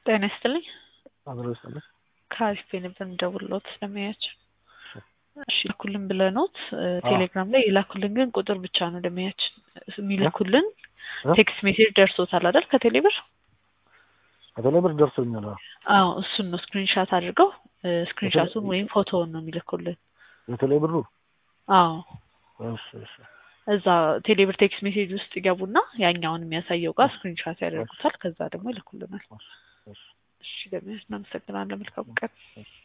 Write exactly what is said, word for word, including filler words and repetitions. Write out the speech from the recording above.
ጤና ይስጥልኝ። አብሮ ይሰማል። ካሪፍ ነበር እንደውሎት ለማያች እሺ ልኩልን ብለኖት አዎ ቴሌግራም ላይ ይላኩልን ግን ቁጥር ብቻ ነው ለማያች እ የሚልኩልን እ ቴክስት ሜሴጅ ደርሶታል አይደል ከቴሌብር? ከቴሌብር ደርሶኛል። አዎ አዎ እሱን ነው ስክሪንሻት አድርገው የቴሌ ስክሪንሻቱን ወይም ፎቶውን ነው የሚልኩልን። የቴሌብሩ አዎ እሺ እሺ እዛ ቴሌብር ቴክስት ሜሴጅ ውስጥ ይገቡና ያኛውን የሚያሳየው ጋር እሺ ስክሪንሻት እሺ ያደርጉታል። ከዛ ደግሞ ይልኩልናል። እሺ እሺ እሺ ለማያች እናመሰግናለን። መልካም ቀን።